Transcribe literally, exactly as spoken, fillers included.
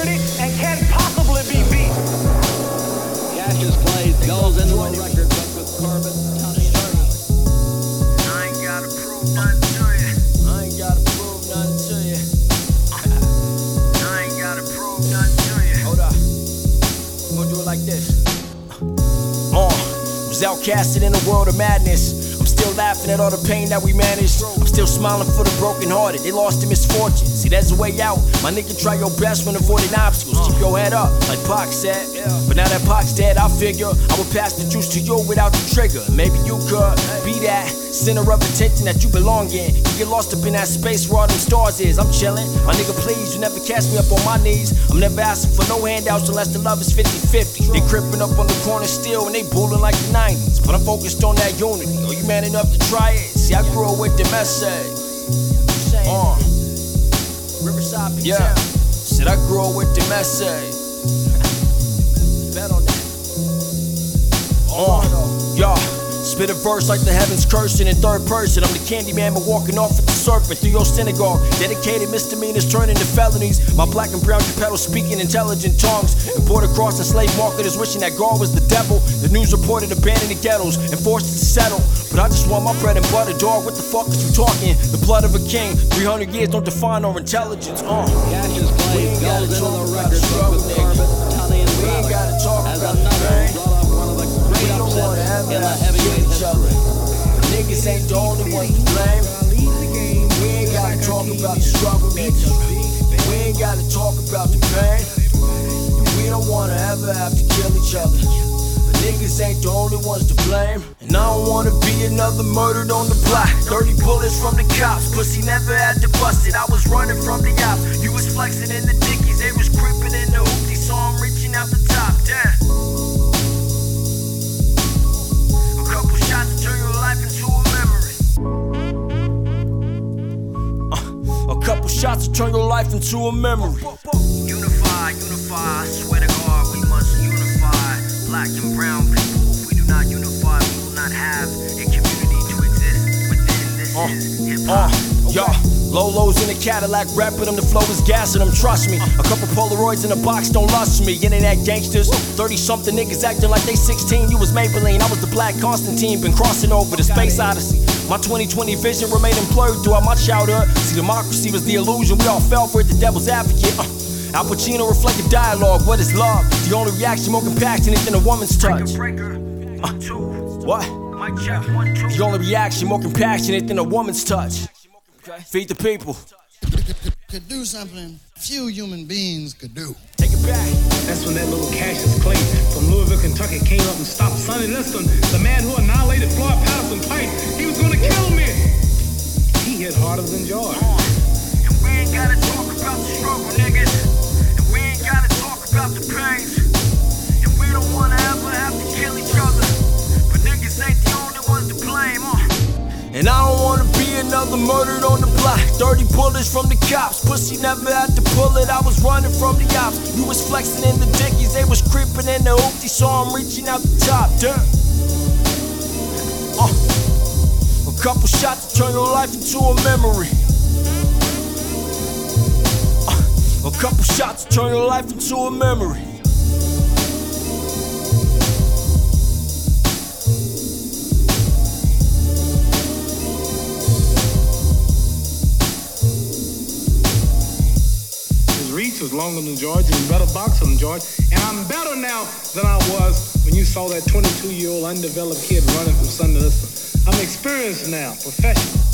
security and can't possibly be beat. Cassius Clay goes into the record book with Corbin, Tunney, and Turner. I ain't gotta prove nothing to you. I ain't gotta prove nothing to you. I ain't gotta prove nothing to you. Hold up. We're gonna do it like this. Uh, was outcasted in a world of madness. I'm still laughing at all the pain that we managed. I'm still smiling for the brokenhearted. They lost to misfortune. See, there's a way out. My nigga, try your best when avoiding obstacles. Keep your head up, like Pac said. But now that Pac's dead, I figure I would pass the juice to you without the trigger. Maybe you could be that center of attention that you belong in. You get lost up in that space where all them stars is. I'm chilling. My nigga, please, you never cast me up on my knees. I'm never asking for no handouts unless the love is fifty fifty. They crippin' up on the corner still and they bullin' like the nineties. But I'm focused on that unity. Are you man enough to try it? See, I grew up with the message. Uh. Riverside, P. Yeah. Said I grew up with the message. Bet on that. Uh. Yeah. Spit a verse like the heavens cursing in third person. I'm the candy man, but walking off with the serpent through your synagogue. Dedicated misdemeanors turning to felonies. My black and brown Geppetto speaking intelligent tongues. Imported across and slave marketers wishing that God was the devil. The news reported abandoned the ghettos and forced it to settle. But I just want my bread and butter, dog. What the fuck is you talking? The blood of a king. three hundred years don't define our intelligence. Uh. Cassius Clay goes into the record book with Corbin, Tunney, and We ain't gotta talk as about another the brought off one of the great upsets in the heavyweight history. Niggas ain't the only ones to blame. We ain't gotta talk about the struggle, nigga. We ain't gotta talk about the pain. And we don't wanna ever have to kill each other. But niggas ain't the only ones to blame. And I don't wanna be another murdered on the block. thirty bullets from the cops. Pussy never had to bust it. I was running from the ops. You was flexing in the dickies. They was creeping in the hoopty. Saw I'm reaching out the top. Damn. A couple shots to turn your life into a memory. Uh, a couple shots to turn your life into a memory. Unify, unify, I swear to God, we must unify. Black and brown people, if we do not unify, we will not have a community to exist within. This Uh, is hip-hop. Uh, yeah. Lolos in a Cadillac, rapping them, the flow is gassing them, trust me. A couple Polaroids in a box don't lust me. Internet gangsters, thirty something niggas acting like they sixteen. You was Maybelline, I was the Black Constantine. Been crossing over the space odyssey. My twenty twenty vision remaining blurred throughout my childhood. See, democracy was the illusion, we all fell for it, the devil's advocate. Uh, Al Pacino reflected dialogue, what is love? The only reaction more compassionate than a woman's touch. Breaker, Uh, one, two. what? Mic check, one, two. The only reaction more compassionate than a woman's touch. Feed the people. Could do something few human beings could do. Take it back. That's when that little Cassius Clay from Louisville, Kentucky came up and stopped Sonny Liston, the man who annihilated Floyd Patterson twice. He was gonna kill me. He hit harder than George. And we ain't gotta talk about the struggle, niggas. And we ain't gotta talk about the pains. And we don't wanna ever have to kill each other. But niggas ain't the only ones to blame, uh. And I don't wanna be another murdered on the block. thirty bullets from the cops. Pussy never had to pull it. I was running from the ops. You was flexing in the dickies. They was creeping in the hoopty. Saw I'm reaching out the top. Damn. Uh, a couple shots to turn your life into a memory. Uh, a couple shots to turn your life into a memory. Was longer than George and better boxer than George, and I'm better now than I was when you saw that twenty-two year old undeveloped kid running from Sonny Liston. I'm experienced now, professional.